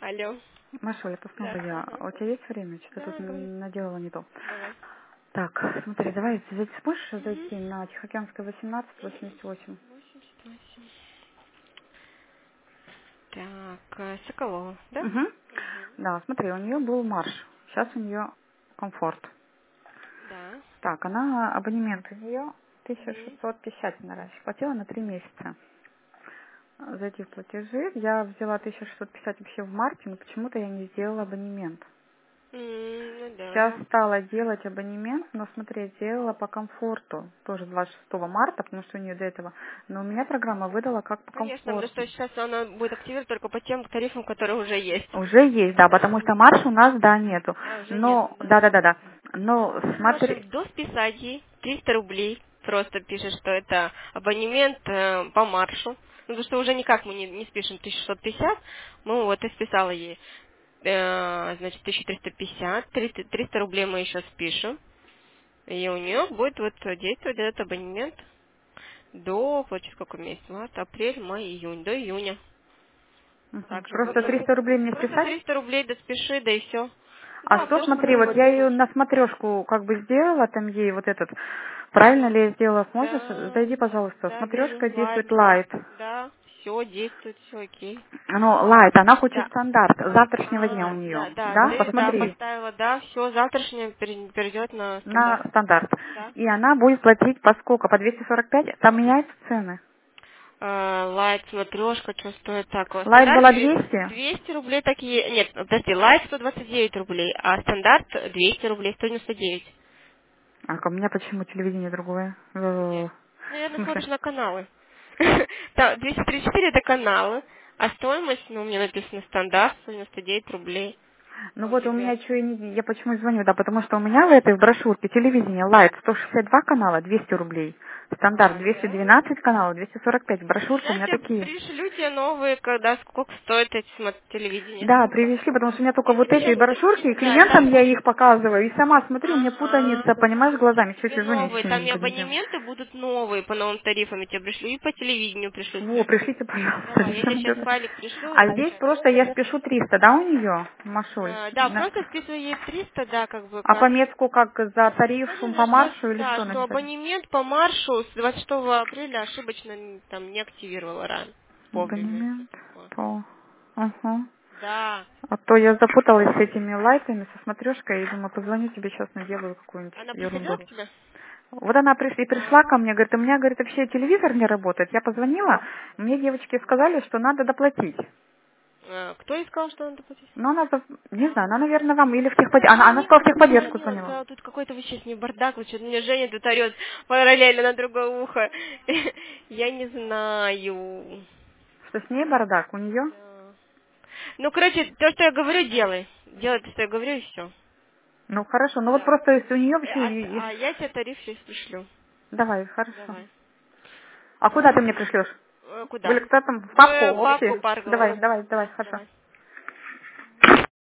Алло. Машуля, Да. посмотрю я. Ага. У тебя есть время? Что-то Да, тут говори. наделала не то. Давай. Так, смотри, давай, сможешь Угу. зайти на Тихоокеанская 1888? 88. Так, Соколова, да? Угу. Угу. Да, смотри, у нее был марш. Сейчас у нее комфорт. Да. Так, она абонемент у нее Угу. 1650 она раньше платила на 3 месяца. За эти платежи я взяла 1650 вообще в марте, но почему-то я не сделала абонемент. Ну Сейчас да. стала делать абонемент, но смотри, сделала по комфорту, тоже 26 марта, потому что у нее до этого. Но у меня программа выдала как по Конечно, потому комфорту. что сейчас она будет активировать только по тем тарифам, которые уже есть. Уже есть, да, потому что Мгм. марш у нас, да, нету. А, уже нету, Но, да. да. Но Ну, можешь смотри, досписать ей 300 рублей. Просто пишешь, что это абонемент по маршу. Ну, потому что уже никак мы не спишем 1650. Ну, вот и списала ей. Значит, 1350. 300 рублей мы еще спишем. И у нее будет вот действовать этот абонемент до, вот сейчас какой месяц, март, апрель, май, июнь, до июня. Также просто будет. 300 рублей мне Просто списать. 300 рублей доспиши, да и все. А Да, что, просто смотри, вот вывод я ее сделаешь. на смотрешку как бы сделала, там ей вот этот, правильно ли я сделала, сможешь? Да, Зайди, пожалуйста, да, вижу, смотрешка лайт действует был. лайт. Да, все действует, все окей. Ну, лайт, она хочет Да. стандарт, с завтрашнего дня у Да, нее, да, да, ты, да, посмотри, поставила, да, все, завтрашнее перейдет на на стандарт. стандарт. Да. И она будет платить по сколько? По 245? Там меняются цены. Лайт, смотрешка, что стоит так? Лайт Стандарт была 200, 200 рублей такие, нет, подожди, лайт 129 рублей, а стандарт 200 рублей, 199. а у меня почему телевидение другое? Где? В Наверное, смысле? смотришь на каналы. Да, 234 это каналы, а стоимость, ну, у меня написано стандарт, 199 рублей. Ну А у вот у тебя? меня что, я почему звоню, да, потому что у меня в этой в брошюрке телевидение лайт 162 канала, 200 рублей. Стандарт Да? 212 каналов, 245. Брошюрка у Сейчас меня я такие. пришлю тебе новые, когда сколько стоит эти телевидение. Да, привезли, потому что у меня только Если вот эти что, брошюрки, и да, там клиентам я их показываю, и сама смотрю, у меня ага. путаница, понимаешь, глазами, Тебе чуть звонить, новые, еще там не и подвезем. абонементы будут новые по новым тарифам, я тебе пришлю, и по телевидению пришлю. Во, пришлите, пожалуйста, Давай, я тебе зачем сейчас это? файлик пришлю, А здесь скачай. просто я спешу 300, да, у нее, Машуль? Да, просто списывай ей 300, да, как бы, А по как. метку как за тариф Скажи ей, по что, маршу или да, что что написать? абонемент по маршу с 26 апреля ошибочно там не активировала ранее, вовремя, все Абонемент такое. по... Ага. Да. А то я запуталась с этими лайтами, со смотрешкой, и думаю, позвоню тебе сейчас, наделаю какую-нибудь Она ерунду. приходила к тебе? Вот она пришла ко мне, говорит, у меня, говорит, вообще телевизор не работает. Я позвонила, мне девочки сказали, что надо доплатить. Кто ей сказал, что надо платить? Но она, не знаю, она, наверное, вам или в техподдержку. Она сказала, в Никто техподдержку не звонила. сказал, тут какой-то вообще с ней бардак, вот что-то мне Женя тут орет параллельно на другое ухо. Я не знаю. Что с ней бардак у нее? Да. Ну, короче, то, что я говорю, делай. Делай то, что я говорю, и все. Ну, хорошо, ну вот Да. просто если у нее вообще... А я тебе тариф сейчас пришлю. Давай, хорошо. Давай. А куда ты мне пришлешь? Куда? Или кто там? В папку В папку общий? Паргова. Давай, давай, давай, хорошо. Давай.